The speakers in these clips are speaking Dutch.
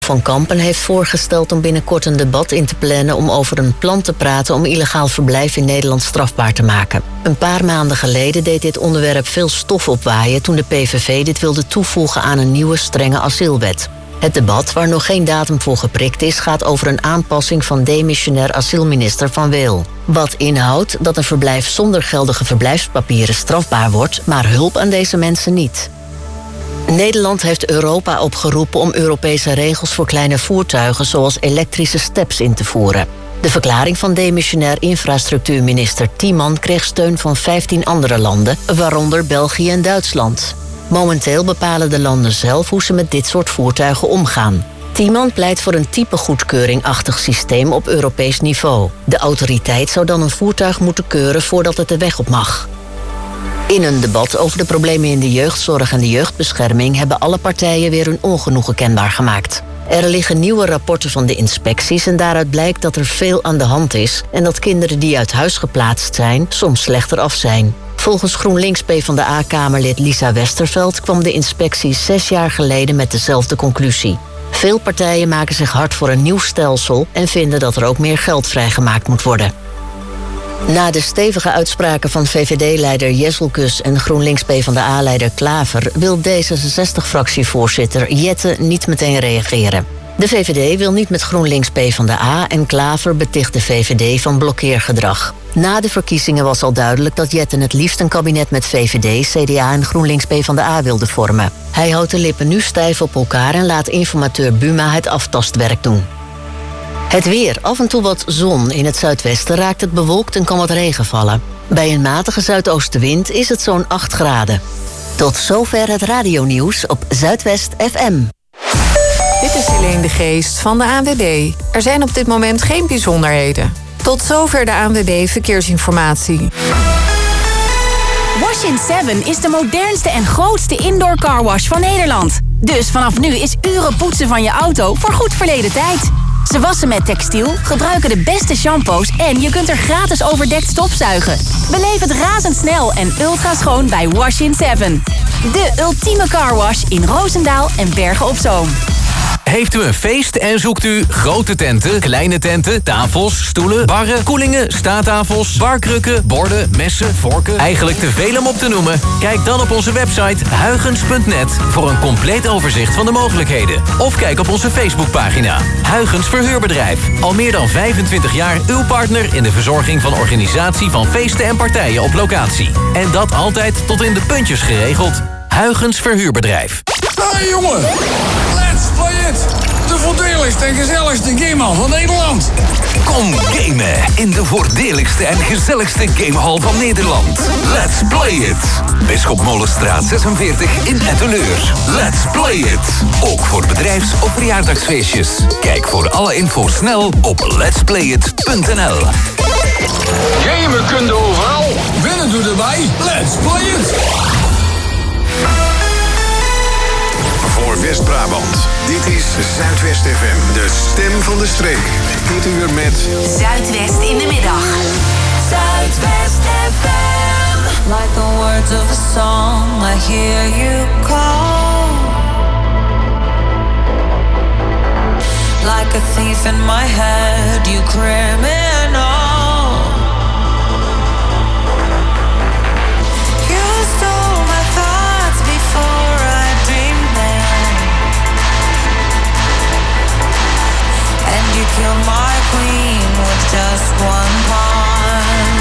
Van Kampen heeft voorgesteld om binnenkort een debat in te plannen om over een plan te praten om illegaal verblijf in Nederland strafbaar te maken. Een paar maanden geleden deed dit onderwerp veel stof opwaaien toen de PVV dit wilde toevoegen aan een nieuwe strenge asielwet. Het debat, waar nog geen datum voor geprikt is, gaat over een aanpassing van demissionair asielminister Van Weel. Wat inhoudt dat een verblijf zonder geldige verblijfspapieren strafbaar wordt, maar hulp aan deze mensen niet. Nederland heeft Europa opgeroepen om Europese regels voor kleine voertuigen zoals elektrische steps in te voeren. De verklaring van demissionair infrastructuurminister Tiemann kreeg steun van 15 andere landen, waaronder België en Duitsland. Momenteel bepalen de landen zelf hoe ze met dit soort voertuigen omgaan. Tiemann pleit voor een typegoedkeuring-achtig systeem op Europees niveau. De autoriteit zou dan een voertuig moeten keuren voordat het de weg op mag. In een debat over de problemen in de jeugdzorg en de jeugdbescherming hebben alle partijen weer hun ongenoegen kenbaar gemaakt. Er liggen nieuwe rapporten van de inspecties en daaruit blijkt dat er veel aan de hand is en dat kinderen die uit huis geplaatst zijn soms slechter af zijn. Volgens GroenLinks PvdA-kamerlid Lisa Westerveld kwam de inspectie 6 jaar geleden met dezelfde conclusie. Veel partijen maken zich hard voor een nieuw stelsel en vinden dat er ook meer geld vrijgemaakt moet worden. Na de stevige uitspraken van VVD-leider Jezelkus en GroenLinks PvdA-leider Klaver wil D66-fractievoorzitter Jette niet meteen reageren. De VVD wil niet met GroenLinks PvdA en Klaver beticht de VVD van blokkeergedrag. Na de verkiezingen was al duidelijk dat Jette het liefst een kabinet met VVD, CDA en GroenLinks PvdA wilde vormen. Hij houdt de lippen nu stijf op elkaar en laat informateur Buma het aftastwerk doen. Het weer. Af en toe wat zon. In het zuidwesten raakt het bewolkt en kan wat regen vallen. Bij een matige zuidoostenwind is het zo'n 8 graden. Tot zover het radionieuws op Zuidwest FM. Dit is Helene de Geest van de ANWB. Er zijn op dit moment geen bijzonderheden. Tot zover de ANWB Verkeersinformatie. Wash in 7 is de modernste en grootste indoor carwash van Nederland. Dus vanaf nu is uren poetsen van je auto voor goed verleden tijd. Ze wassen met textiel, gebruiken de beste shampoos en je kunt er gratis overdekt stofzuigen. Beleef het razendsnel en ultra schoon bij Wash in 7. De ultieme carwash in Roosendaal en Bergen op Zoom. Heeft u een feest en zoekt u grote tenten, kleine tenten, tafels, stoelen, barren, koelingen, staattafels, barkrukken, borden, messen, vorken? Eigenlijk te veel om op te noemen? Kijk dan op onze website huygens.net voor een compleet overzicht van de mogelijkheden. Of kijk op onze Facebookpagina. Huygens Verhuurbedrijf. Al meer dan 25 jaar uw partner in de verzorging van organisatie van feesten en partijen op locatie. En dat altijd tot in de puntjes geregeld. Huygens Verhuurbedrijf. Hey jongen, let's play it! De voordeligste en gezelligste gamehal van Nederland. Kom gamen in de voordeligste en gezelligste gamehal van Nederland. Let's play it! Bisschop Molenstraat 46 in Etteleur. Let's play it! Ook voor bedrijfs- of verjaardagsfeestjes. Kijk voor alle info snel op letsplayit.nl. Gamen kun je overal, winnen doe erbij. Let's play it! Voor West-Brabant. Dit is Zuidwest FM, de stem van de streek. Dit uur met Zuidwest in de middag. Zuidwest FM. Like the words of a song, I hear you call. Like a thief in my head, you criminal. You stole my thoughts before I dreamed them. And you killed my queen with just one pawn.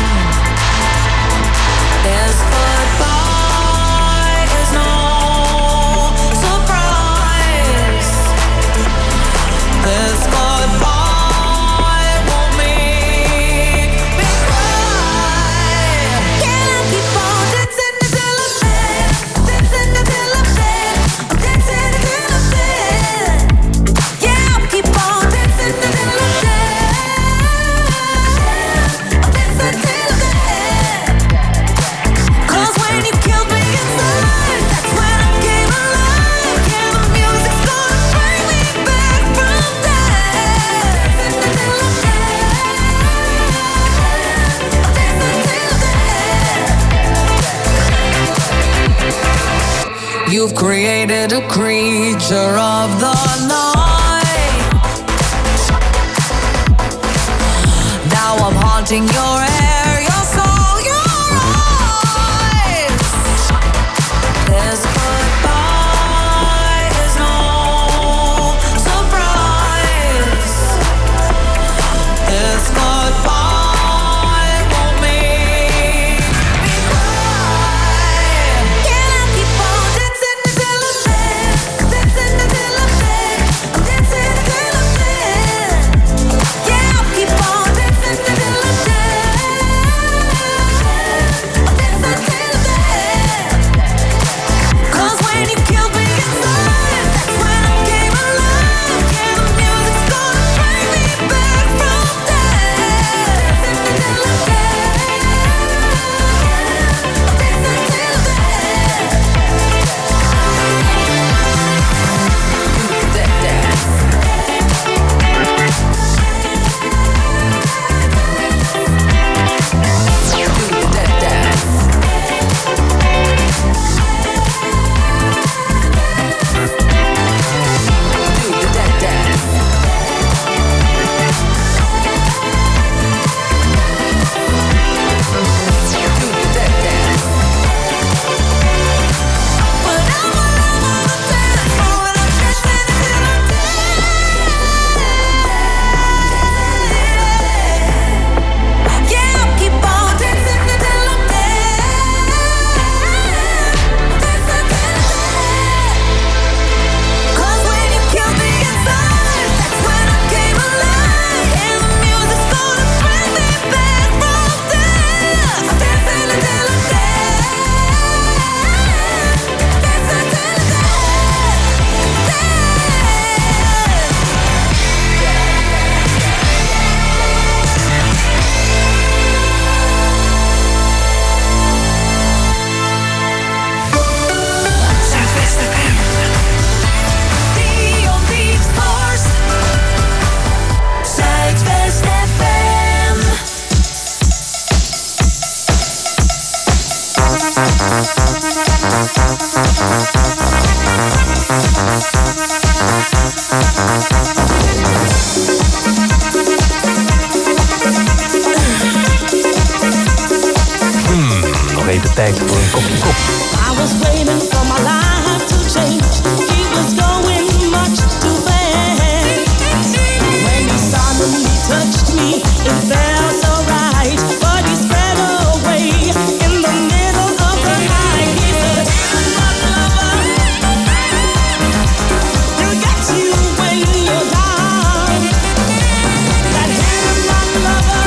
This goodbye is no surprise. This goodbye won't make me cry. Can I keep on dancing until I'm dead? Dancing until I'm dead. I'm dancing until I'm dead. Yeah, I'll keep on dancing until I'm dead. I'm dancing till I'm dead. 'Cause when you killed me inside, that's when I came alive. Yeah, the music's gonna bring me back from death. Dancing until I'm dead. I'm dancing till I'm dead. You've created a creature of the night. Wanting your hair, your soul, your eyes. This goodbye is no surprise. This goodbye won't make me cry. Can I keep on dancing until I'm dead? Dancing until I'm dead. I'm dancing until I'm dead. Yeah, I'll keep on dancing until I'm dead. I'm dancing until I'm dead. 'Cause when you killed me inside, that's when I came alive. Yeah, the music's gonna bring me back from death. Dancing until I'm dead. I'm dancing until I'm dead. Do that dance. Do that dance. Do that dance. Do that dance. But I'm all over the dance floor and I'm dancing until I'm dead. Yeah, I'll keep on dancing until I'm dead. Dancing until I'm dead. 'Cause when you killed me inside, that's when I came alive. And the music's gonna bring me back from death. I'm dancing until I'm dead. Dancing until I'm Zuidwest FM. The only force. Zuidwest FM. Nog even tijd voor een kopje koffie. I was waiting for my life to change. He was going much too fast. When he suddenly touched me, it felt so right. But he spread away in the middle of the night. He said, "My lover, he'll get you when you're down. That hand, my lover,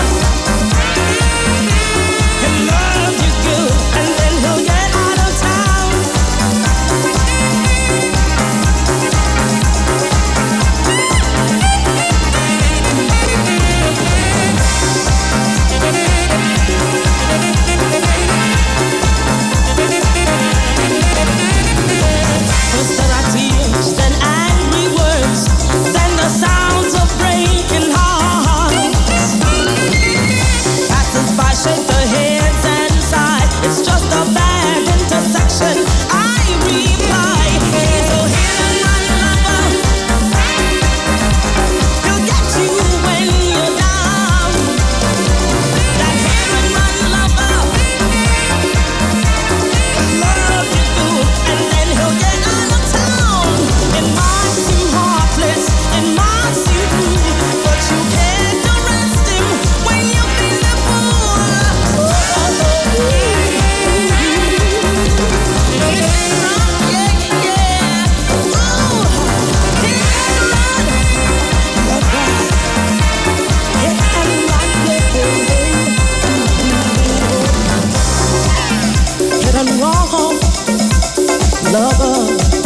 he'll love you good, and then he'll get out of town." First there are tears, then angry words, then the sounds of breaking hearts. Passers-by shake their heads and sigh. It's just a bad intersection. I reply, he's a hidden my lover. He'll get you when you're down. That hidden my lover. Love you good, and then he'll get out of town. It might seem heartless, it might seem cruel, but you can't arrest him when you've been a fool. Hit and wrong, lover.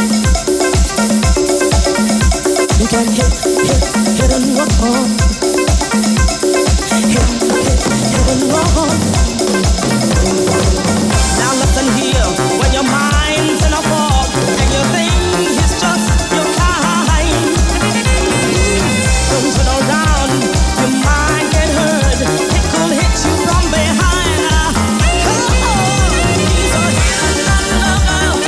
You can hit and wrong. Hit and wrong. Now listen here, when your mind's in a fog and you think he's just your kind, don't turn around, you might get hurt. He could hit you from behind. He's a hidden lover.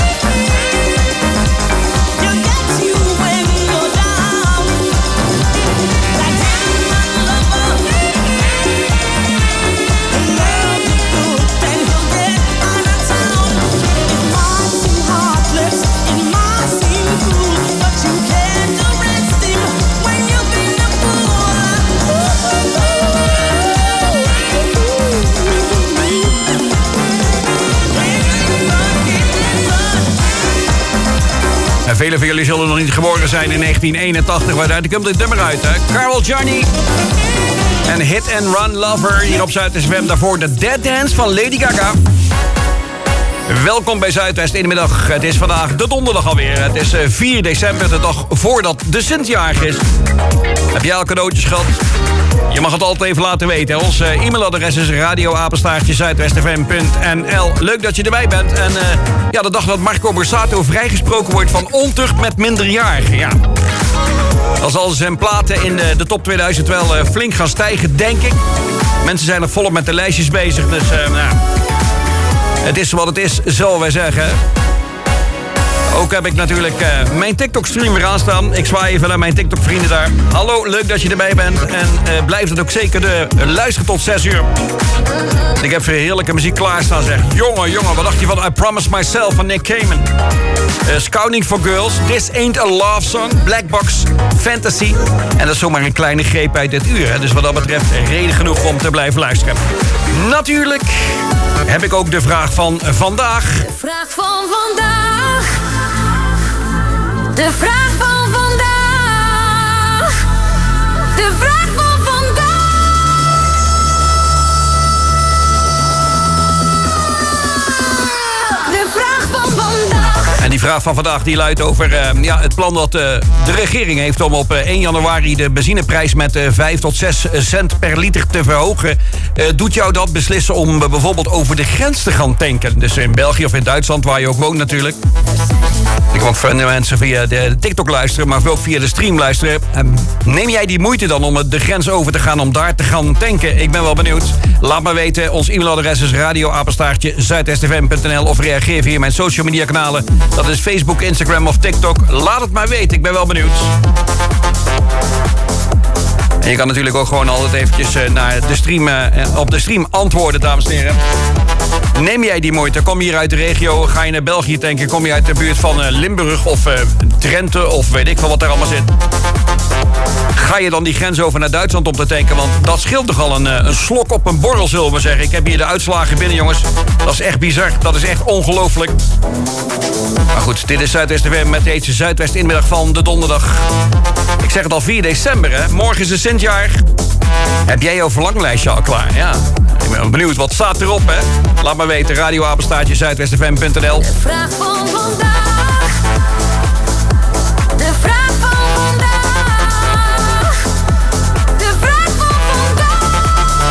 He'll get you when you're down. That hidden lover. velen van jullie zullen nog niet geboren zijn in 1981. Maar daar komt dit nummer uit, hè? Carol Johnny. En Hit and Run Lover hier op Zuidwest FM. Daarvoor de Dead Dance van Lady Gaga. Welkom bij Zuidwest in de middag. Het is vandaag de donderdag alweer. Het is 4 december, de dag voordat de Sint-jarig is. Heb jij al cadeautjes gehad? Je mag het altijd even laten weten. Hè? Ons e-mailadres is radio@zuidwestfm.nl. Leuk dat je erbij bent. En ja, de dag dat Marco Borsato vrijgesproken wordt van ontucht met minderjarigen. Ja. Dan zal zijn platen in de top 2000 wel flink gaan stijgen, denk ik. Mensen zijn nog volop met de lijstjes bezig, dus nou, het is wat het is, zullen wij zeggen. Ook heb ik natuurlijk mijn TikTok-stream weer aanstaan. Ik zwaai even naar mijn TikTok-vrienden daar. Hallo, leuk dat je erbij bent. En blijf het ook zeker luisteren tot 6 uur. Ik heb weer heerlijke muziek klaarstaan, zeg. Jongen, wat dacht je van I Promise Myself van Nick Cayman? Scouting for Girls, This Ain't a Love Song, Black Box, Fantasy. En dat is zomaar een kleine greep uit dit uur. Hè? Dus wat dat betreft reden genoeg om te blijven luisteren. Natuurlijk heb ik ook de vraag van vandaag. De vraag van vandaag. De vraag van vandaag. De vraag van vandaag. De vraag van vandaag. En die vraag van vandaag die luidt over het plan dat de regering heeft om op 1 januari de benzineprijs met 5 tot 6 cent per liter te verhogen. Doet jou dat beslissen om bijvoorbeeld over de grens te gaan tanken? Dus in België of in Duitsland, waar je ook woont natuurlijk. Ik kan ook van mensen via de TikTok luisteren, maar ook via de stream luisteren. Neem jij die moeite dan om de grens over te gaan om daar te gaan tanken? Ik ben wel benieuwd. Laat me weten. Ons e-mailadres is radio@zuidwestfm.nl of reageer via mijn social media kanalen. Dat is Facebook, Instagram of TikTok. Laat het maar weten. Ik ben wel benieuwd. En je kan natuurlijk ook gewoon altijd eventjes naar de stream, op de stream antwoorden, dames en heren. Neem jij die moeite? Kom je hier uit de regio? Ga je naar België tanken? Kom je uit de buurt van Limburg of Drenthe of weet ik veel wat daar allemaal zit? Ga je dan die grens over naar Duitsland om te tanken? Want dat scheelt toch al een slok op een borrel, zullen we zeggen. Ik heb hier de uitslagen binnen, jongens. Dat is echt bizar. Dat is echt ongelooflijk. Maar goed, dit is Zuidwest FM met deze Zuidwest inmiddag van de donderdag. Ik zeg het al, 4 december, hè. Morgen is de Sint-jaar. Heb jij jouw verlanglijstje al klaar? Ja. Ik ben benieuwd, wat staat erop, hè? Laat maar weten, radio@zuidwestfm.nl. De vraag van vandaag. De vraag van vandaag. De vraag van vandaag.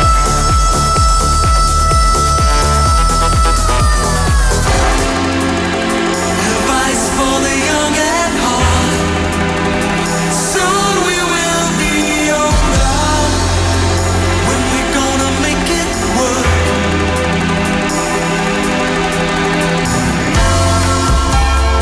Advice for the young at heart. Soon we will be older. When we gonna make it work.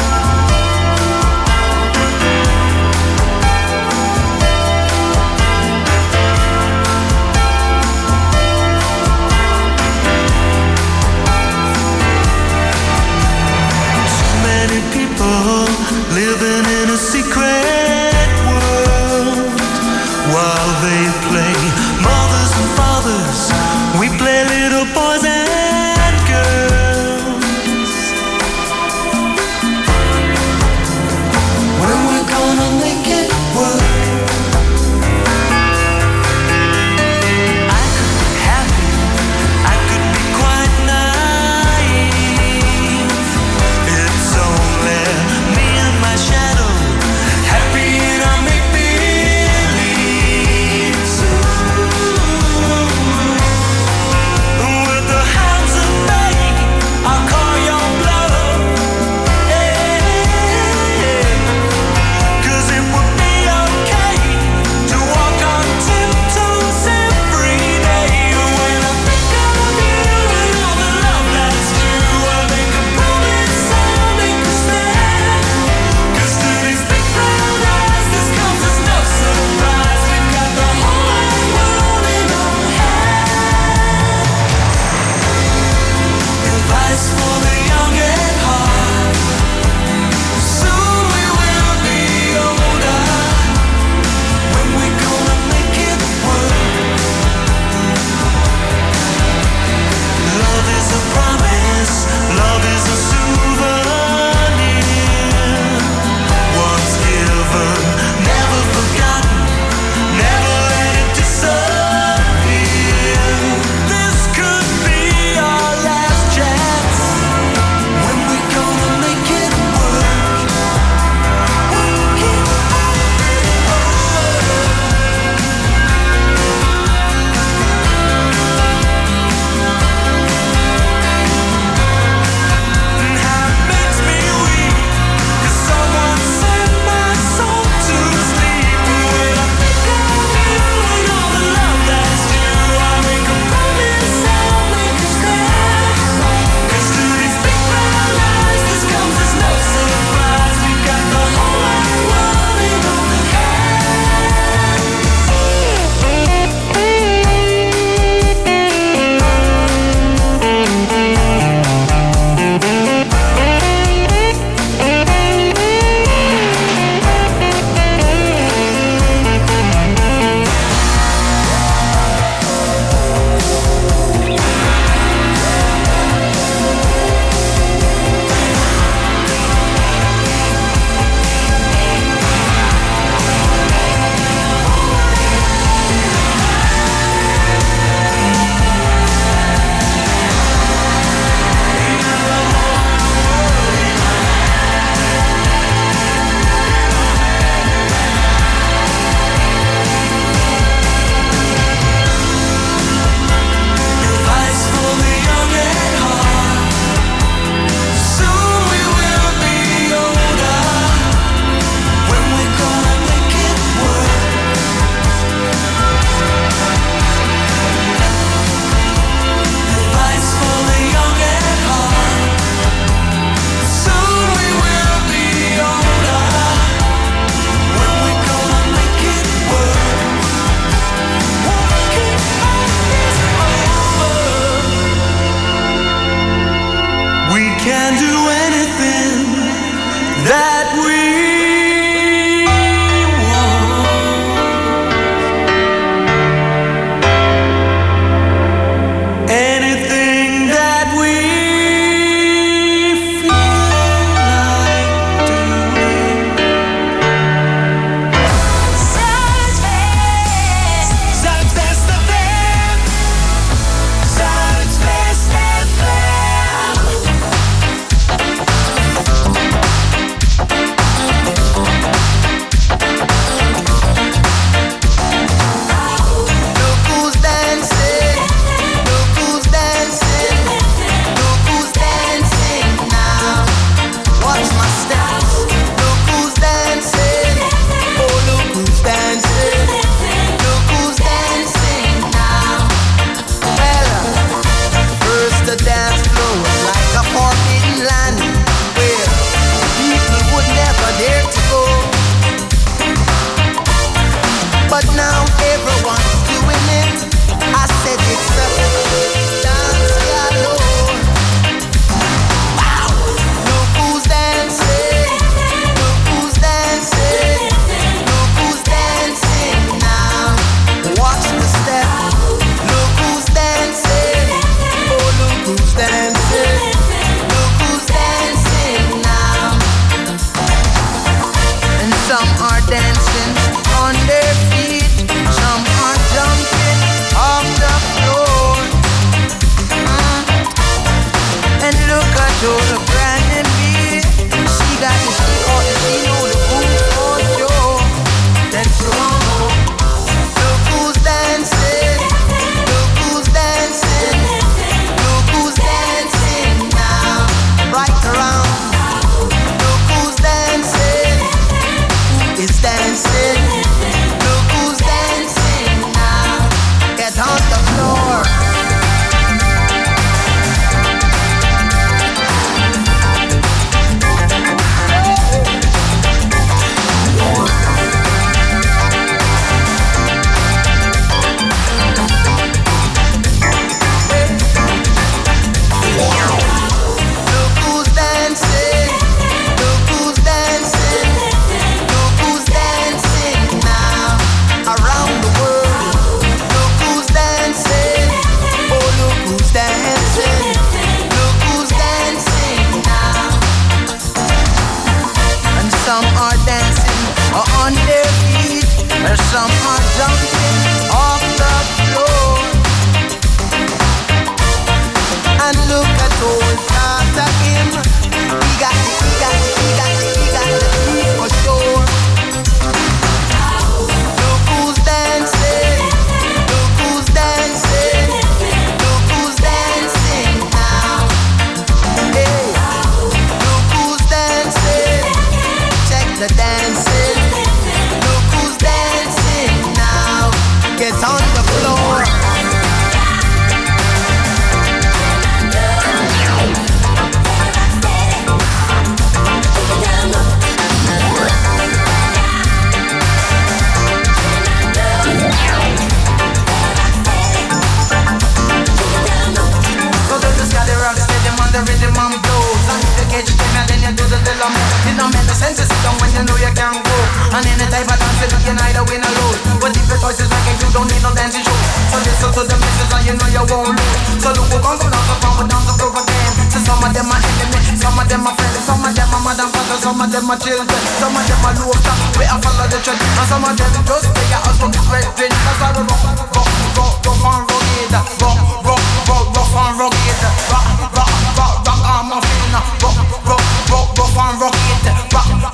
you know you can go. And any type of dance, you can either win or lose. But if your choice is reggae, you don't need no dancing shoes. So listen to the message and you know you won't lose. So look who comes along, so come with down to prove again. So some of them are enemies, some of them are friends, some of them are madam father, some of them are children, some of them are low top, we are follow the trend. And some of them just stay at us, get red drink. That's why we rock and rugged, rough and rugged, rock on my feet, rough and rugged, rock and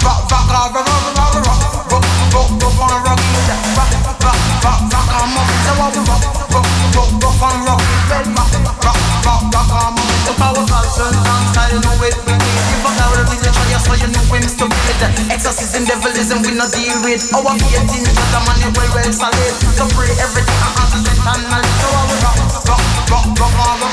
rugged, so what we rough and rugged, rock on my feet. The power culture and style, you know it, we need. If I got a religion, yes, so you know we must be with. Exorcism, devilism, we not deal with. Our faith in the money well solid. So pray everything and answer strength and knowledge. So I will rock on my feet, rock on my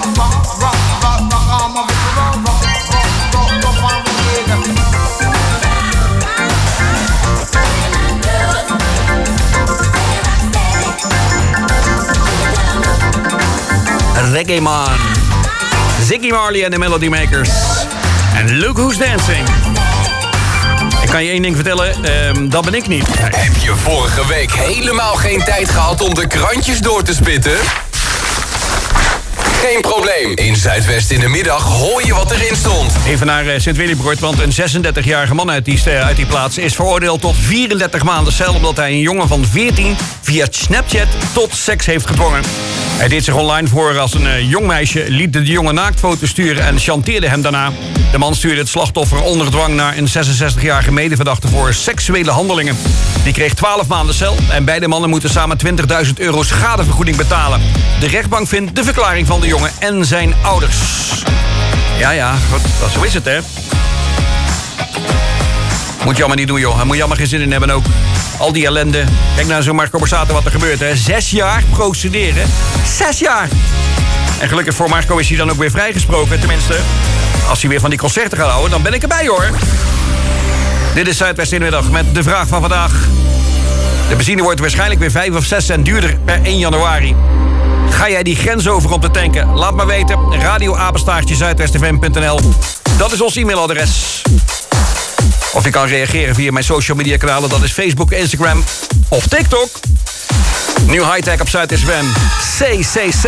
Reggae Man, Ziggy Marley en de Melody Makers. En Look Who's Dancing. Ik kan je één ding vertellen, dat ben ik niet. Heb je vorige week helemaal geen tijd gehad om de krantjes door te spitten? Geen probleem. In Zuidwest in de middag hoor je wat erin stond. Even naar Sint-Willibroord, want een 36-jarige man uit die plaats is veroordeeld tot 34 maanden cel, omdat hij een jongen van 14 via Snapchat tot seks heeft gedwongen. Hij deed zich online voor als een jong meisje, liet de jongen naaktfoto's sturen en chanteerde hem daarna. De man stuurde het slachtoffer onder dwang naar een 66-jarige medeverdachte voor seksuele handelingen. Die kreeg 12 maanden cel en beide mannen moeten samen €20.000 schadevergoeding betalen. De rechtbank vindt de verklaring van de jongen en zijn ouders. Ja, goed, zo is het, hè. Moet je allemaal niet doen, joh. Daar moet je allemaal geen zin in hebben ook. Al die ellende. Kijk naar zo'n Marco Borsato wat er gebeurt, hè. 6 jaar procederen. 6 jaar! En gelukkig voor Marco is hij dan ook weer vrijgesproken. Tenminste, als hij weer van die concerten gaat houden, dan ben ik erbij, hoor. Dit is Zuidwest in de middag met de vraag van vandaag. De benzine wordt waarschijnlijk weer 5 of 6 cent duurder per 1 januari. Ga jij die grens over om te tanken? Laat maar weten. radioapenstaartje-zuidwestfm.nl. Dat is ons e-mailadres. Of je kan reageren via mijn social media kanalen. Dat is Facebook, Instagram of TikTok. Nieuw high-tech op Zuidwest-FM. CCC.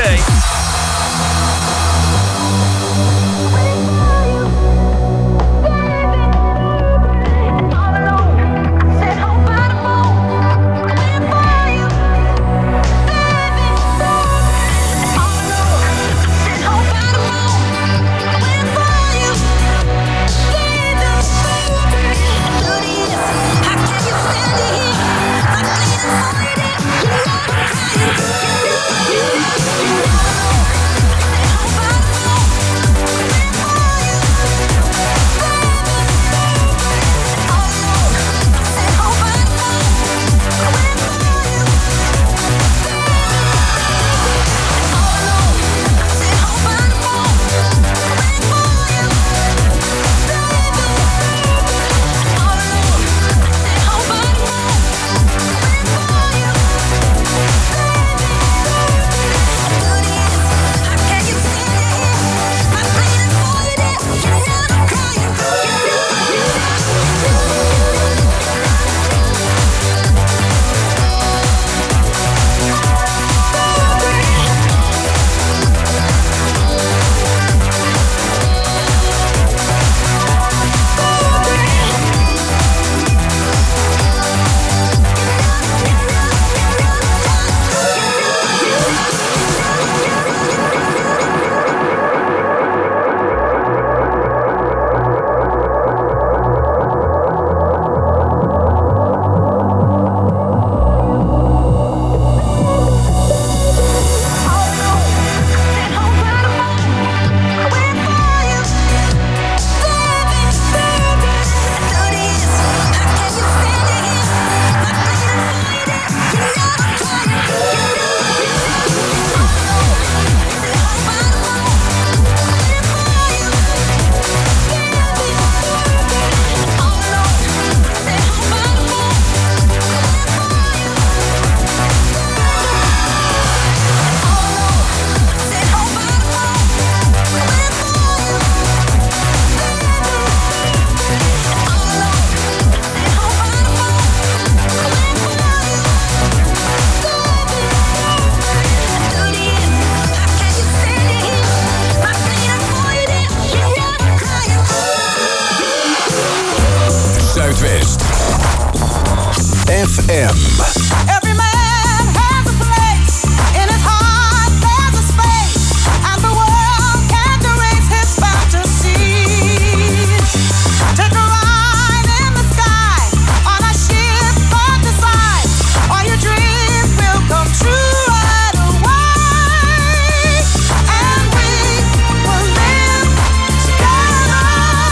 FM. Every man has a place. In his heart there's a space. And the world can't erase his fantasies. Take a ride in the sky. On a ship for the side. All your dreams will come true right away. And we will live together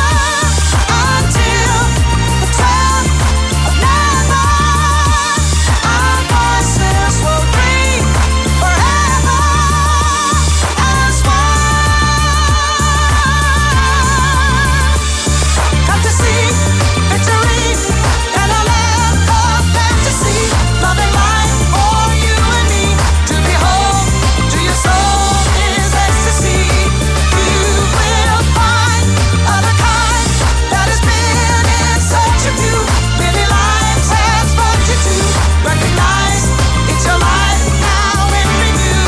until the top of never. Our voices will ring forever as one. Come to see victory in a land of fantasy. Love and life for you and me. To behold, to your soul is ecstasy. You will find other kind that has been in search of you. Many lives has brought you to recognize it's your life now in review.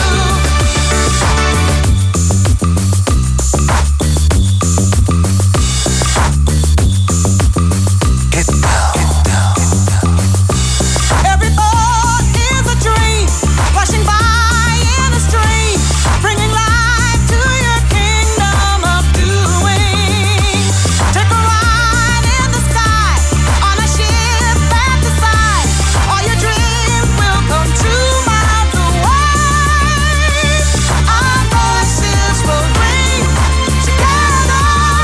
Get down. Every thought is a dream, flashing by in a stream, bringing life to your kingdom of doing. Take a ride in the sky, on a ship at the side. All your dreams will come true miles away. Our voices will ring together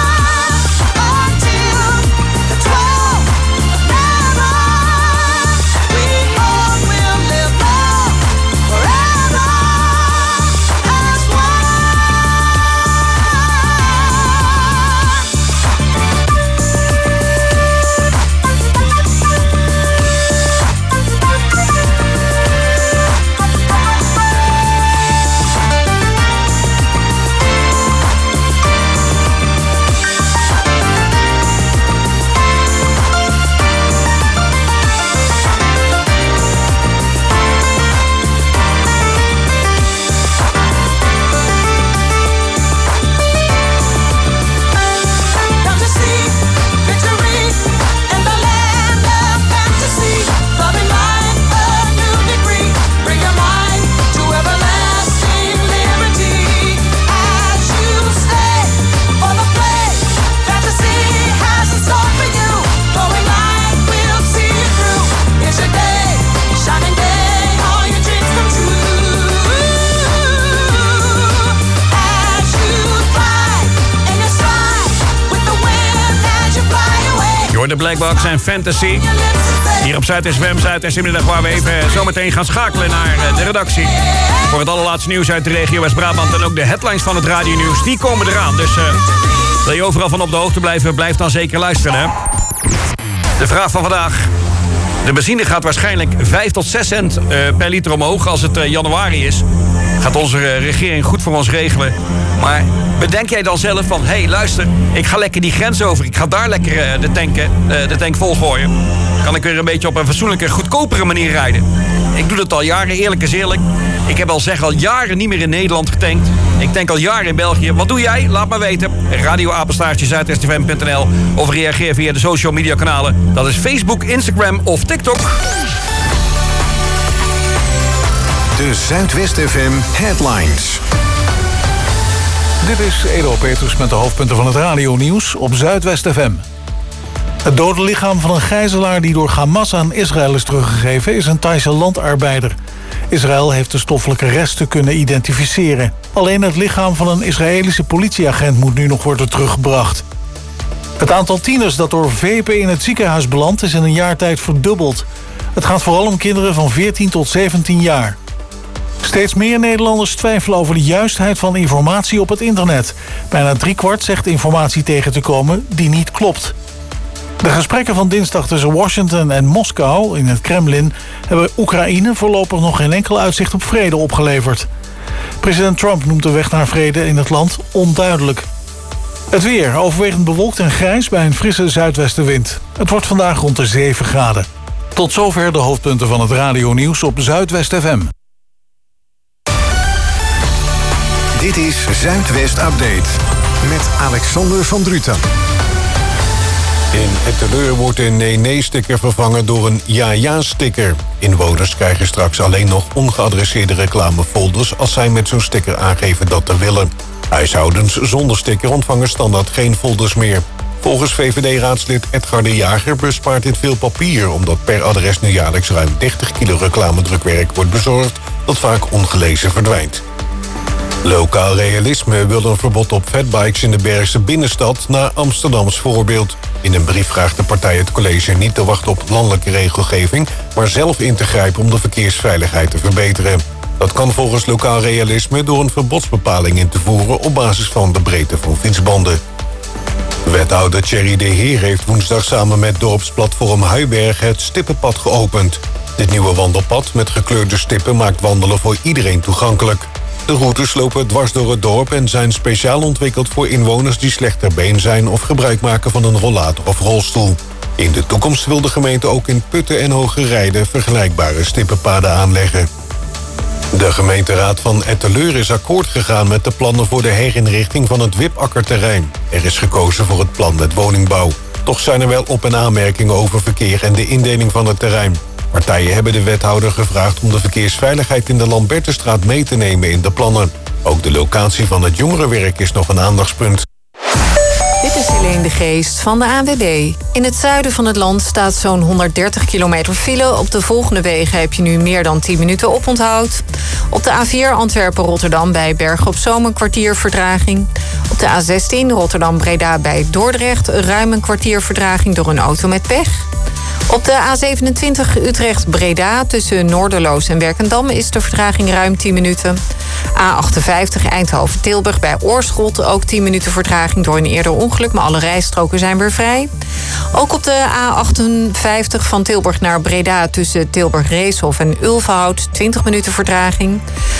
until the 12 never. We all will live love forever as one. Come to see victory in the land of fantasy. Loving life a new degree. Bring your mind to everlasting liberty. As you stay for the play, fantasy has a song for you. Glowing light will see you through. It's your day, shining day. All your dreams come true. As you fly in your stride with the wind as you fly away. Je hoort de Black Box en Fantasy. Hier op Zuid-FM, Zuid-FM-middag, waar we even zometeen gaan schakelen naar de redactie. Voor het allerlaatste nieuws uit de regio West-Brabant. En ook de headlines van het radionieuws, die komen eraan. Dus wil je overal van op de hoogte blijven, blijf dan zeker luisteren. Hè? De vraag van vandaag. De benzine gaat waarschijnlijk 5 tot 6 cent per liter omhoog als het januari is. Gaat onze regering goed voor ons regelen. Maar bedenk jij dan zelf van... hé, luister, ik ga lekker die grens over. Ik ga daar lekker de tank volgooien. Kan ik weer een beetje op een fatsoenlijke, goedkopere manier rijden. Ik doe dat al jaren, eerlijk is eerlijk. Ik heb al jaren niet meer in Nederland getankt. Ik tank al jaren in België. Wat doe jij? Laat maar weten. Radio-apenstaartje zuidwestfm.nl of reageer via de social media kanalen. Dat is Facebook, Instagram of TikTok. De Zuidwest FM Headlines. Dit is Edo Petrus met de hoofdpunten van het radionieuws op Zuidwest FM. Het dode lichaam van een gijzelaar die door Hamas aan Israël is teruggegeven is een Thaise landarbeider. Israël heeft de stoffelijke resten kunnen identificeren. Alleen het lichaam van een Israëlische politieagent moet nu nog worden teruggebracht. Het aantal tieners dat door vepen in het ziekenhuis belandt is in een jaar tijd verdubbeld. Het gaat vooral om kinderen van 14 tot 17 jaar. Steeds meer Nederlanders twijfelen over de juistheid van informatie op het internet. Bijna 3/4 zegt informatie tegen te komen die niet klopt. De gesprekken van dinsdag tussen Washington en Moskou in het Kremlin hebben Oekraïne voorlopig nog geen enkel uitzicht op vrede opgeleverd. President Trump noemt de weg naar vrede in het land onduidelijk. Het weer overwegend bewolkt en grijs bij een frisse zuidwestenwind. Het wordt vandaag rond de 7 graden. Tot zover de hoofdpunten van het radionieuws op Zuidwest FM. Dit is Zuidwest Update met Alexander van Druten. In Etteleur wordt een nee-nee-sticker vervangen door een ja-ja-sticker. Inwoners krijgen straks alleen nog ongeadresseerde reclamefolders als zij met zo'n sticker aangeven dat te willen. Huishoudens zonder sticker ontvangen standaard geen folders meer. Volgens VVD-raadslid Edgar de Jager bespaart dit veel papier, omdat per adres nu jaarlijks ruim 30 kilo reclamedrukwerk wordt bezorgd dat vaak ongelezen verdwijnt. Lokaal Realisme wil een verbod op fatbikes in de Bergse binnenstad naar Amsterdams voorbeeld. In een brief vraagt de partij het college niet te wachten op landelijke regelgeving, maar zelf in te grijpen om de verkeersveiligheid te verbeteren. Dat kan volgens Lokaal Realisme door een verbodsbepaling in te voeren op basis van de breedte van fietsbanden. Wethouder Thierry de Heer heeft woensdag samen met dorpsplatform Huiberg het Stippenpad geopend. Dit nieuwe wandelpad met gekleurde stippen maakt wandelen voor iedereen toegankelijk. De routes lopen dwars door het dorp en zijn speciaal ontwikkeld voor inwoners die slecht ter been zijn of gebruik maken van een rollator of rolstoel. In de toekomst wil de gemeente ook in Putten en Hogerijde vergelijkbare stippenpaden aanleggen. De gemeenteraad van Etteleur is akkoord gegaan met de plannen voor de herinrichting van het Wipakkerterrein. Er is gekozen voor het plan met woningbouw. Toch zijn er wel op- en aanmerkingen over verkeer en de indeling van het terrein. Partijen hebben de wethouder gevraagd om de verkeersveiligheid in de Lambertenstraat mee te nemen in de plannen. Ook de locatie van het jongerenwerk is nog een aandachtspunt. Dit is Helene de Geest van de ANWB. In het zuiden van het land staat zo'n 130 kilometer file. Op de volgende wegen heb je nu meer dan 10 minuten oponthoud. Op de A4 Antwerpen-Rotterdam bij Bergen op Zoom een kwartier vertraging. Op de A16 Rotterdam-Breda bij Dordrecht ruim een kwartier vertraging door een auto met pech. Op de A27 Utrecht-Breda tussen Noorderloos en Werkendam is de vertraging ruim 10 minuten. A58 Eindhoven-Tilburg bij Oorschot ook 10 minuten vertraging door een eerder ongeluk, maar alle rijstroken zijn weer vrij. Ook op de A58 van Tilburg naar Breda tussen Tilburg-Reeshof en Ulvenhout 20 minuten vertraging.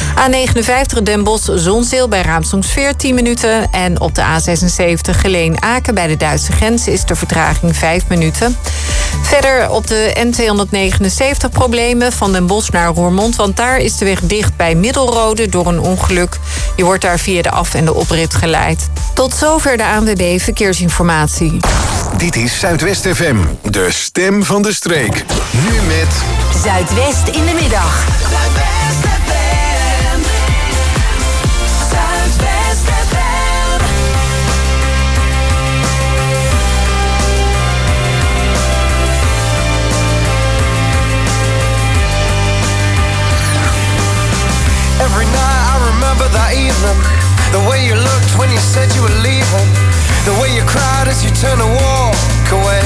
A59 Den Bosch-Zonzeel bij Raamsdonksveer 10 minuten. En op de A76 Geleen-Aken bij de Duitse grens is de vertraging 5 minuten. Verder op de N279 problemen van Den Bosch naar Roermond, want daar is de weg dicht bij Middelrode door een ongeluk. Je wordt daar via de af- en de oprit geleid. Tot zover de ANWB Verkeersinformatie. Dit is Zuidwest FM, de stem van de streek. Nu met Zuidwest in de middag. Zuidwest FM. Zuidwest FM. Every night I remember that evening, the way you looked when you said you were leaving, the way you cried as you turned to walk away.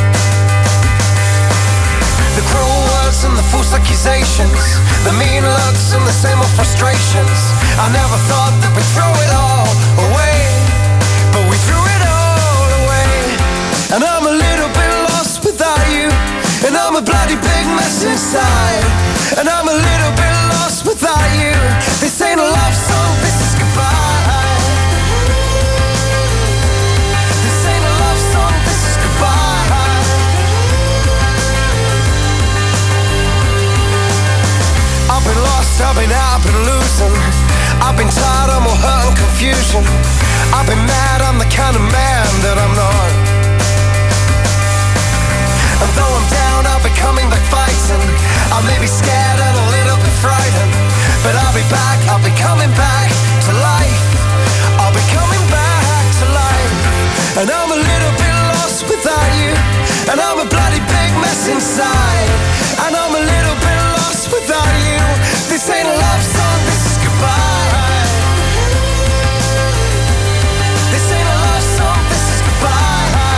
The cruel words and the false accusations, the mean looks and the same old frustrations. I never thought that we'd throw it all away, but we threw it all away. And I'm a little bit lost without you, and I'm a bloody big mess inside. And I'm a little bit lost without you. This ain't a love song, this is goodbye. This ain't a love song, this is goodbye. I've been lost, I've been out, I've been losing. I've been tired, I'm all hurt and confusion. I've been mad, I'm the kind of man that I'm not. And though I'm down, I'll be coming back fighting. I may be scared and a little bit frightened, but I'll be back, I'll be coming back to life. I'll be coming back to life. And I'm a little bit lost without you, and I'm a bloody big mess inside. And I'm a little bit lost without you. This ain't a love song, this is goodbye. This ain't a love song, this is goodbye.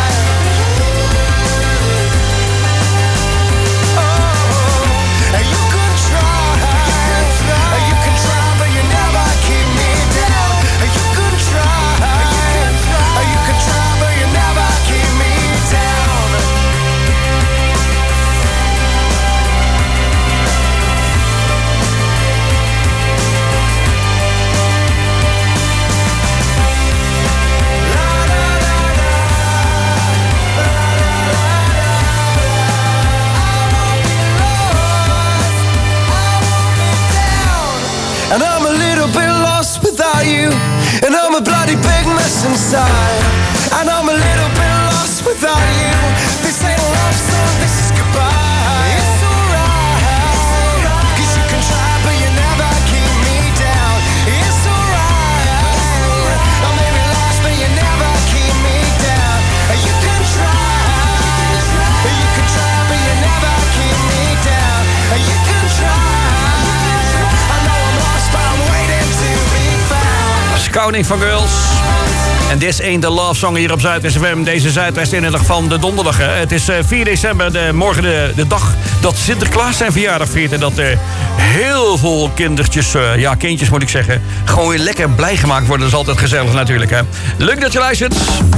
And I'm a little bit lost without you, and I'm a bloody big mess inside. And I'm a little bit lost without you. Counting for Girls. En This Ain't the Love Song hier op Zuidwest FM. Deze Zuidwest-indag van de donderdag. Hè. Het is 4 december, morgen de dag dat Sinterklaas zijn verjaardag viert. En dat heel veel kindertjes, kindjes moet ik zeggen, gewoon weer lekker blij gemaakt worden. Dat is altijd gezellig natuurlijk. Hè. Leuk dat je luistert.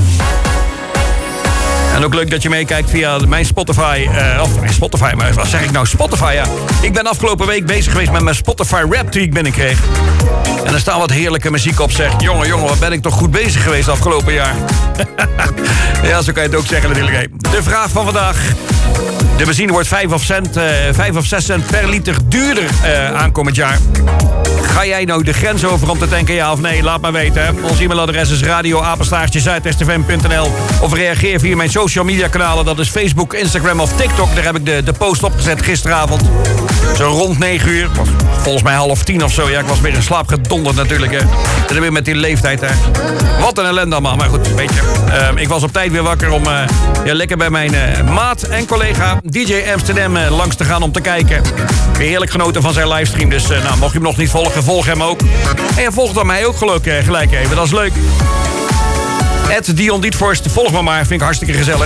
En ook leuk dat je meekijkt via mijn Spotify. Maar wat zeg ik nou? Spotify, ja. Ik ben afgelopen week bezig geweest met mijn Spotify Rap die ik binnenkreeg. En er staat wat heerlijke muziek op, zeg. Jongen, wat ben ik toch goed bezig geweest afgelopen jaar. Ja, zo kan je het ook zeggen natuurlijk. Hey. De vraag van vandaag. De benzine wordt 5 of 6 cent per liter duurder aankomend jaar. Ga jij nou de grens over om te tanken, ja of nee? Laat maar weten. Hè? Ons e-mailadres is radio@zuidwestfm.nl. Of reageer via mijn social media kanalen. Dat is Facebook, Instagram of TikTok. Daar heb ik de post opgezet gisteravond. Zo rond 9 uur. Volgens mij 9:30 of zo. Ja, ik was weer in slaap gedonderd natuurlijk. Hè. En weer met die leeftijd. Hè. Wat een ellende allemaal. Maar goed, weet je. Ik was op tijd weer wakker om lekker bij mijn maat en collega DJ Amsterdam langs te gaan om te kijken. Weer heerlijk genoten van zijn livestream. Dus mocht je hem nog niet volgen, volg hem ook. En volg dan mij ook gelijk even. Dat is leuk. @Dion Dietvorst, volg me maar. Vind ik hartstikke gezellig.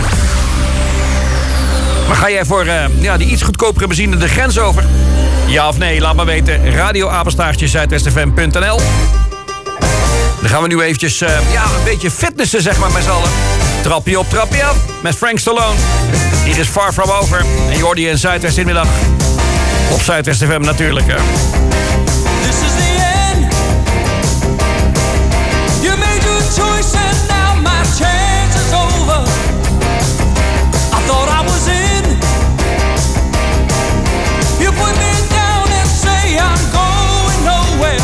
Maar ga jij voor die iets goedkopere benzine de grens over? Ja of nee? Laat maar weten. radio@zuidwestfm.nl. Dan gaan we nu eventjes een beetje fitnessen, zeg maar, met z'n allen. Trapje op, trapje af. Met Frank Stallone. Hier is Far From Over. En je hoort die in Zuidwest inmiddag. Op Zuidwest FM natuurlijk. This is the end. You made your choice and now my chance is over. I thought I was in. You put me down and say I'm going nowhere.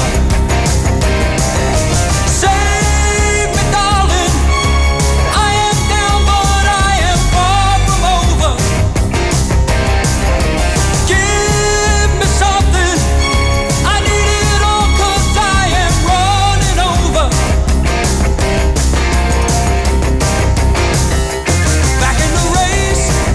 Save me, darling. I am down, but I am far from over. Give me something. I need it all 'cause I am running over. Back in the race.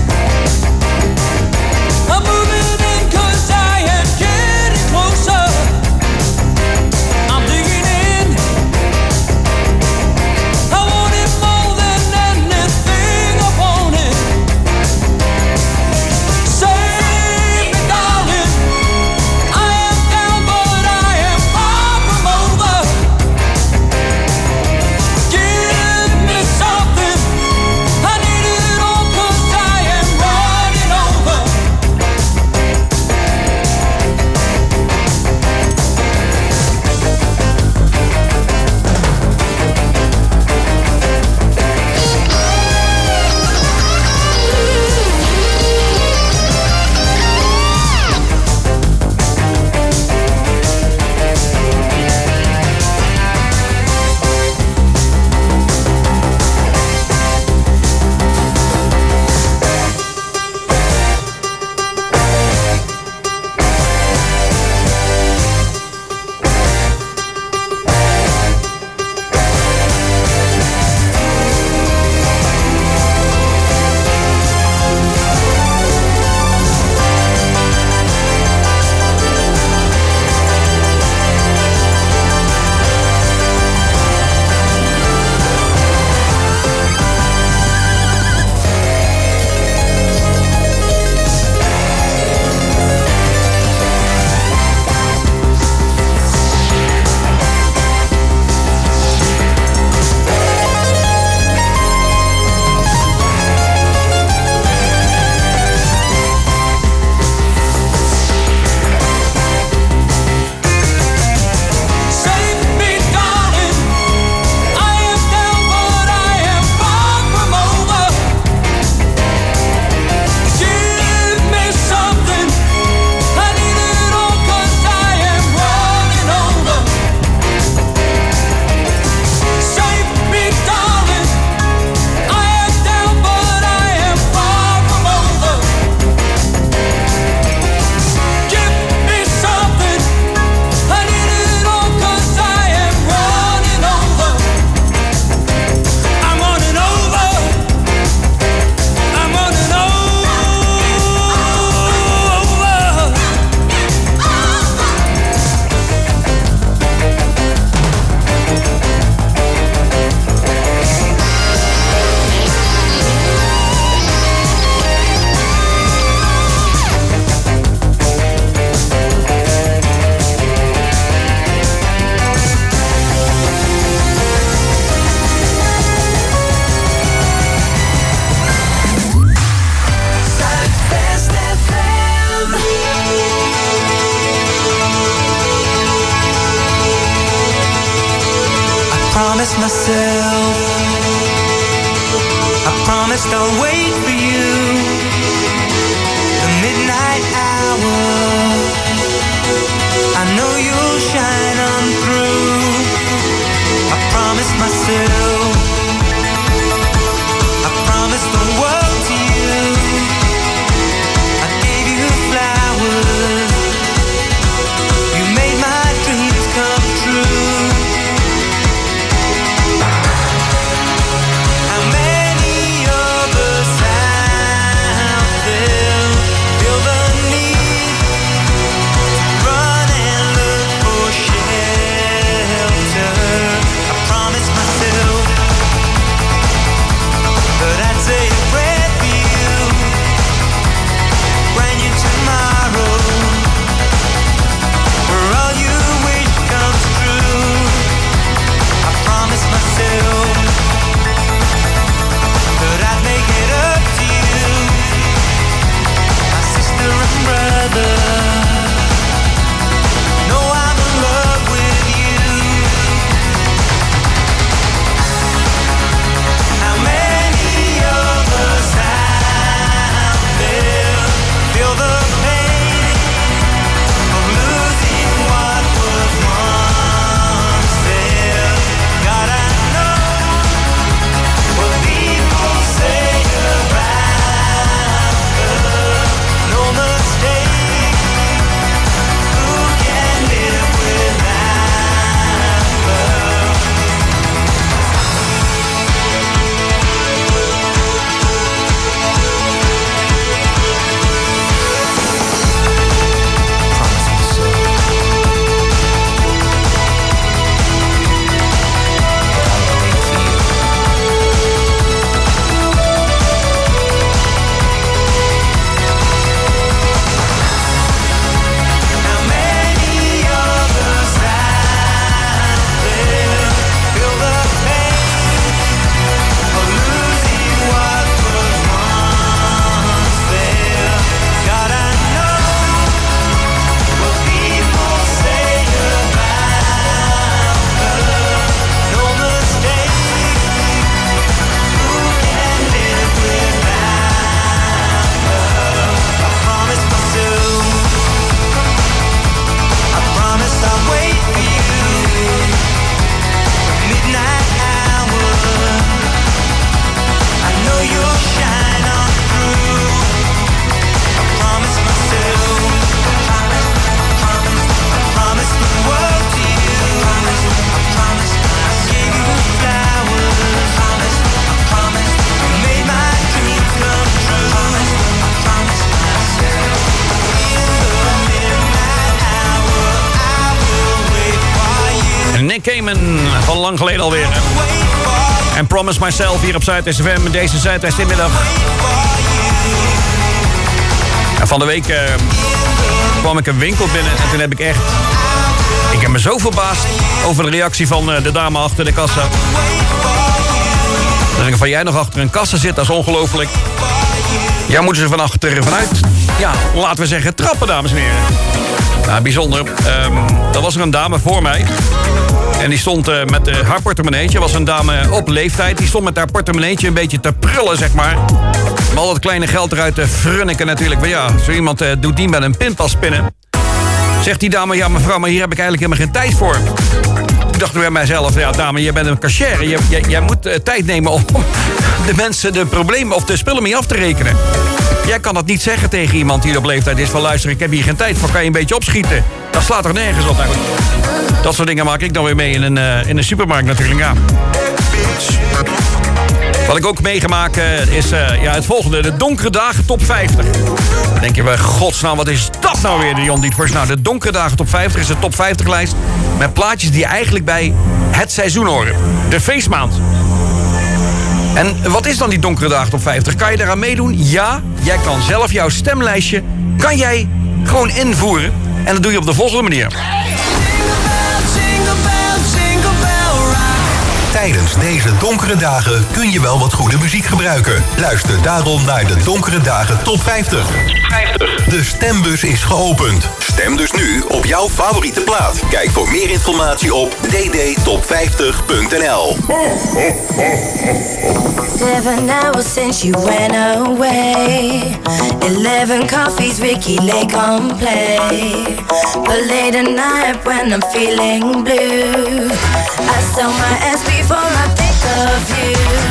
promised myself, I promised I'll wait for you. The midnight hour, I know you'll shine on through. I promised myself, I promised the world to you. I gave you flowers, you made my dreams come true. How many of us out there feel the need to run and look for shelter? I promised myself that I'd say a prayer for you, grant you tomorrow, where all you wish comes true. I promised myself that I'd make it up to you, my sister and brother. Know I'm in love with you. How many of us out there feel the pain of losing what was once there? God, I know what people say around love. No mistake, who can live without love? Promise myself I'll wait for you. How many of us out there feel the pain of losing what was once there? God, I know what people say around love. No mistake, who can live without love? I promised myself, I promised I'll wait for you. Midnight hour, I know you'll shine on through. I promised myself, I promised the world to you. I promised I gave you flowers. I promised you made my dreams come true. I promised myself, in the midnight hour, I will wait for you. Nick Cayman van lang geleden alweer. Hè? En Promise Myself hier op Zuidwest FM. Deze Zuidwest inmiddag. En van de week kwam ik een winkel binnen. En toen heb ik echt... Ik heb me zo verbaasd over de reactie van de dame achter de kassa. Dan denk ik van, jij nog achter een kassa zit, dat is ongelooflijk. Ja, moeten ze van achter vanuit, ja, laten we zeggen, trappen, dames en heren. Nou, bijzonder. Er was er een dame voor mij. En die stond met haar portemonneetje. Was een dame op leeftijd. Die stond met haar portemonneetje een beetje te prullen, zeg maar. Met al dat kleine geld eruit te frunniken natuurlijk. Maar ja, zo iemand doet die met een pinpas spinnen. Zegt die dame, ja mevrouw, maar hier heb ik eigenlijk helemaal geen tijd voor. Ik dacht bij mijzelf, ja dame, jij bent een cashier. Jij moet tijd nemen om de mensen de problemen of de spullen mee af te rekenen. Jij kan dat niet zeggen tegen iemand die op leeftijd is van luister, ik heb hier geen tijd voor, kan je een beetje opschieten. Dat slaat er nergens op. Nou, dat soort dingen maak ik dan weer mee in een supermarkt natuurlijk, ja. Wat ik ook meegemaakt is het volgende. De Donkere Dagen Top 50. Dan denk je bij godsnaam, wat is dat nou weer, Dion Dietfors? Nou, de Donkere Dagen Top 50 is een top 50 lijst met plaatjes die eigenlijk bij het seizoen horen. De feestmaand. En wat is dan die Donkere Dagen Top 50? Kan je daaraan meedoen? Ja, jij kan zelf jouw stemlijstje kan jij gewoon invoeren. En dat doe je op de volgende manier. Tijdens deze donkere dagen kun je wel wat goede muziek gebruiken. Luister daarom naar de Donkere Dagen Top 50. De stembus is geopend. Stem dus nu op jouw favoriete plaat. Kijk voor meer informatie op ddtop50.nl. 7 hours since you went away. 11 coffees, Ricky Lake on play. But late at night when I'm feeling blue, I sell my ass before I think of you.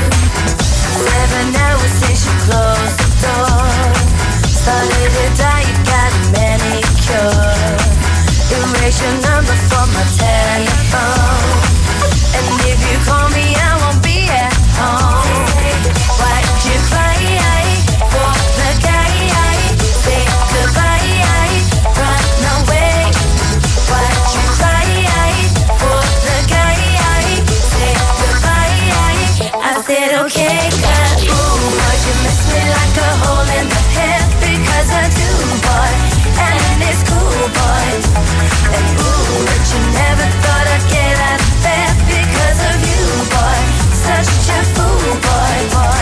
7 hours since you closed the door. Started to die, you got a manicure. Erase your number from my telephone. And if you call me, I won't be at home. Why'd you cry for the guy? Say goodbye, run away. Why'd you cry for the guy? Say goodbye. I said okay, 'cause ooh, boy, you miss me like a hole in the head. Because I do, boy, and it's cool, boy. And ooh, but you never thought I'd get out of bed because of you, boy. Such a fool, boy, boy.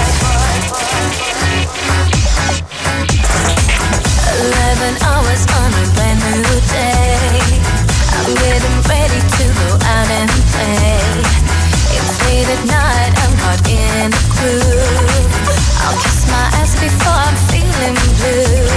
11 hours on a brand new day. I'm getting ready to go out and play. It's late at night, I'm caught in the groove. I'll kiss my ass before I'm feeling blue.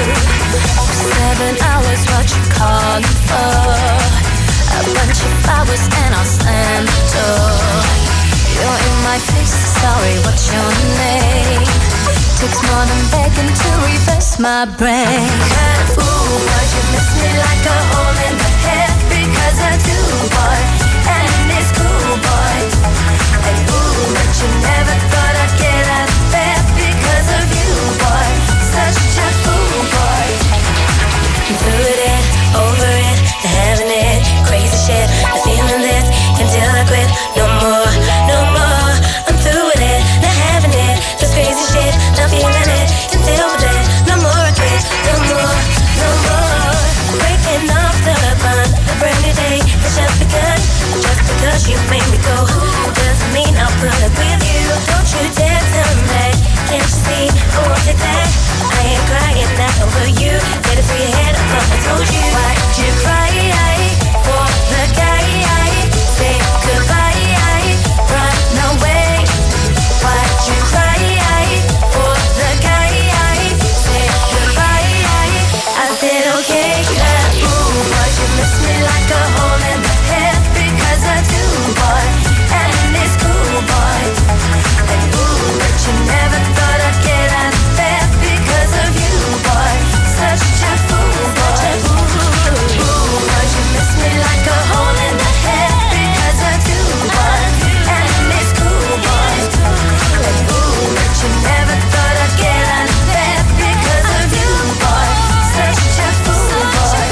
7 hours, what you calling for? A bunch of flowers and I'll slam the door. You're in my face, sorry, what's your name? Takes more than begging to reverse my brain. Ooh, why'd you miss me like a hole in the head? Because I do, boy, and it's cool, boy. And ooh, but you never thought I'd get out of bed because of you, boy. Such a fool, boy. I'm through with it, over it, having it, crazy shit. I'm feeling this until I quit. No more, no more. I'm through with it, not having it, just crazy shit. Not feeling it until we're dead. No more regret, no more, no more. Breaking off the bond, a brand new day has just begun. Just because you made me go doesn't mean I'll put up with you. Don't you dare turn back. Can't you see I won't take that? I ain't crying not over you. Get it for your head, I thought I told you. Why'd you cry for the guy? Say goodbye, run away. Why'd you cry for the guy? Say goodbye. I said okay, 'cause ooh, boy, you miss me like a hole in the head. Because I do, boy, and it's cool, boy. And ooh, but you never thought I'd get out of bed because of you, boy. Such a fool, boy. Ooh, boy, you miss me like a hole in the head. Because I do, boy, and it's cool, boy. And ooh, but you never thought I'd get out of bed because of you, boy. Such a fool, boy.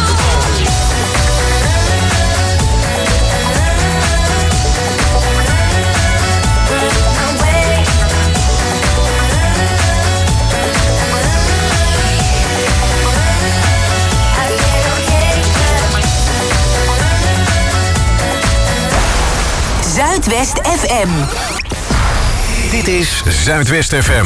Zuidwest FM. Dit is Zuidwest FM.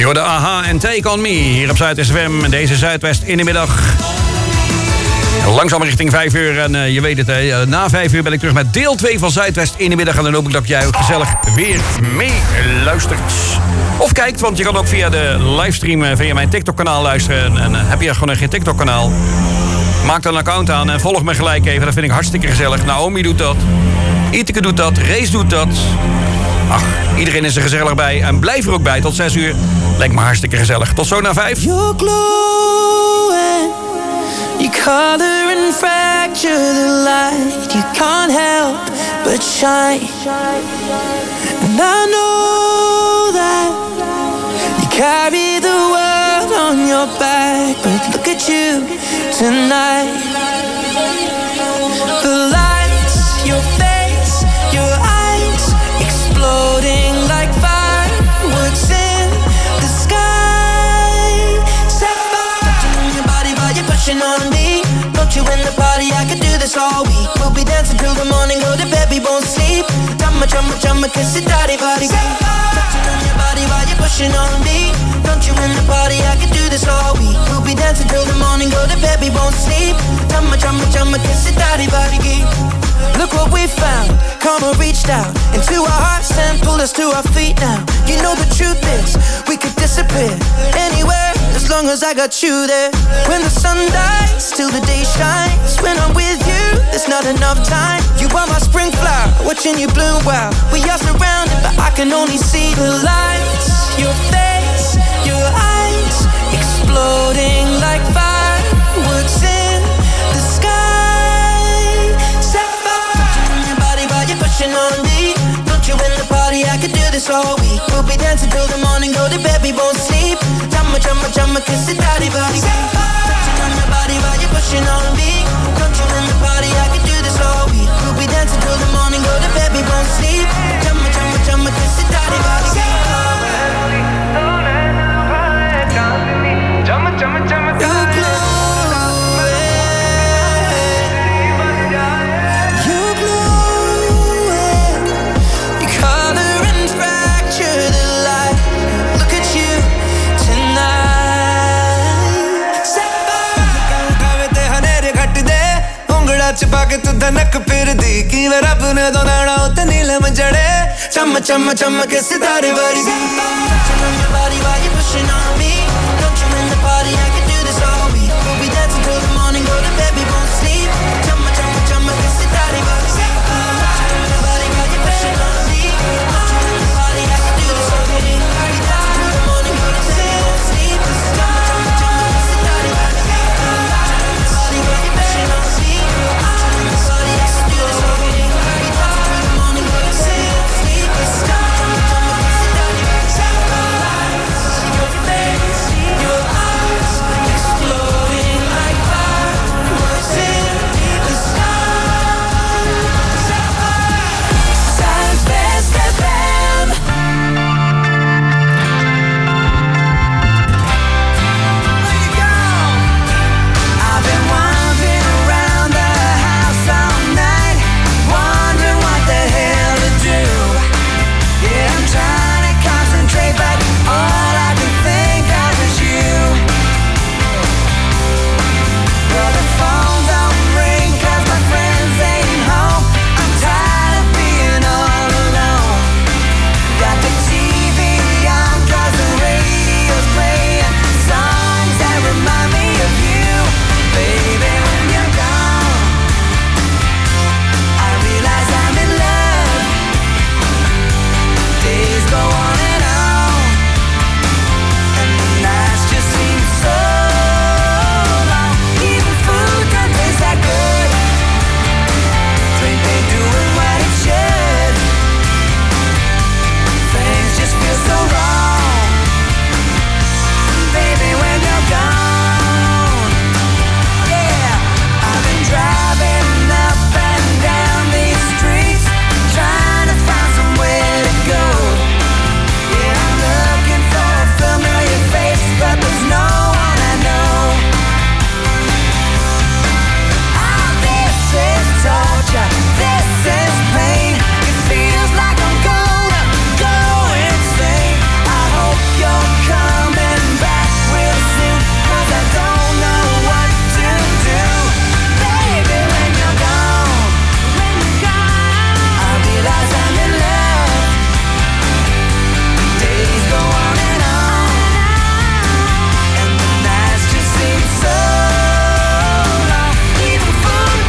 Je hoorde AHA en Take On Me hier op Zuidwest FM. Deze Zuidwest in de middag. Langzaam richting 5 uur. En je weet het, hè, na 5 uur ben ik terug met deel 2 van Zuidwest in de middag. En dan hoop ik dat jij ook gezellig weer mee luistert. Of kijkt, want je kan ook via de livestream via mijn TikTok-kanaal luisteren. En heb je gewoon geen TikTok-kanaal? Maak dan een account aan en volg me gelijk even. Dat vind ik hartstikke gezellig. Naomi doet dat. Iteke doet dat. Race doet dat. Ach, iedereen is er gezellig bij. En blijf er ook bij tot 6 uur. Lijkt me hartstikke gezellig. Tot zo na 5. You're glowing. You color and fracture the light. You can't help but shine. And I know that you carry the world on your back. But look at you tonight. The lights, your face, your eyes, exploding like fireworks in the sky. Sapphire, touching on your body while you're pushing on me. Don't you in the party? I could do this all week. We'll be dancing till the morning, go to bed, we won't sleep. Drumma, drumma, drumma, kiss it, daddy, body. Touching on your body while you're pushing on me. Don't you in the party? I could do this all week. We'll be dancing till the morning, go to bed, we won't sleep. Drumma, drumma, drumma, kiss it, daddy, body. Look what we found. Karma reached out into our hearts and pulled us to our feet now. You know the truth is, we could disappear anywhere as long as I got you there. When the sun dies, till the day shines. When I'm with you, there's not enough time. You are my spring flower, watching you bloom wild. We are surrounded, but I can only see the lights. Your face, your eyes, exploding like fireworks in the sky. Sapphire, touching on your body while you're pushing on me. Don't you in the party? I could do this all week. We'll be dancing till the morning, go to bed, we won't sleep. Drumma, drumma, drumma, kiss it, daddy, body. Touching on your body while you're pushing on me. Don't you in the party? I could do this all week. We'll be dancing till the morning, go to bed, we won't sleep. Drumma, drumma, drumma, kiss it, daddy, body. छुपा के तू धनक फिर दी कि वे रब ने दोनाना उते नीलम जड़े चम चम चम के सितारे वर्गी Touching on your body while you're pushing on me.